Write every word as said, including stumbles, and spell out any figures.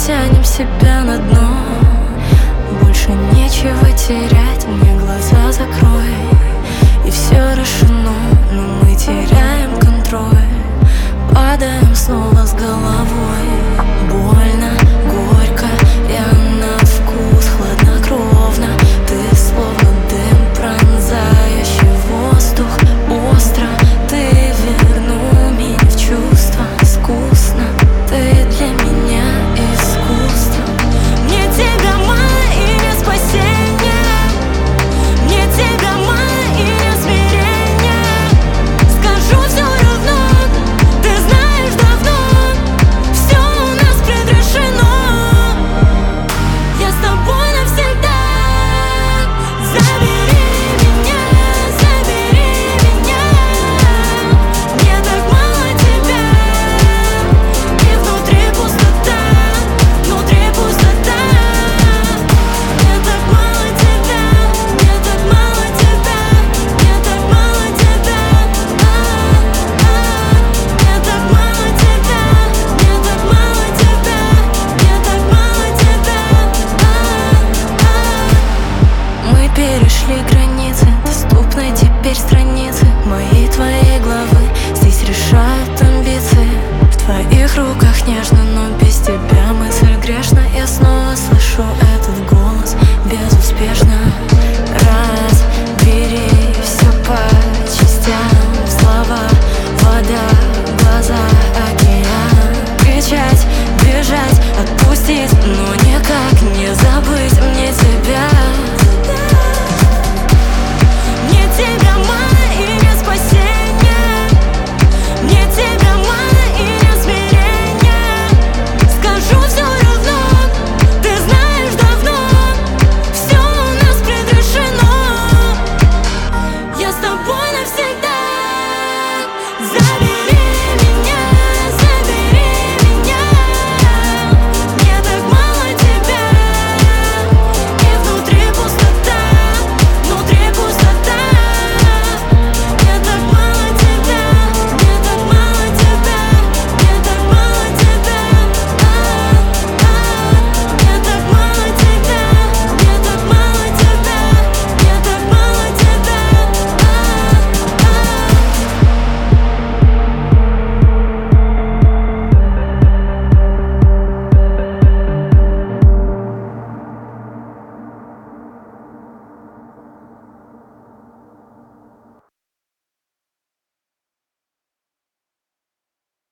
тянем себя на дно. Больше нечего терять, мне глаза закрой, и все решено, но мы теряем контроль. Падаем снова с головой. Больно, горько, я на вкус хладнокровно. Ты словно дым, пронзающий воздух остро. Ты вернул меня в чувство искусно. Ты для меня искусство. Мне тебя мало и не спасение. Мне тебя мало и не смирение. Скажу все равно, ты знаешь давно, все у нас предрешено. Я с тобой навсегда. Забери меня, забери меня. Мне так мало тебя, и внутри пустота, внутри пустота. Мне так мало тебя, мне так мало тебя, мне так мало тебя. Мне так мало тебя, мне так мало тебя, мне так мало тебя. Мы перешли границы, доступны теперь страницы моей твоей главы. Здесь решают амбиции, в твоих руках нежно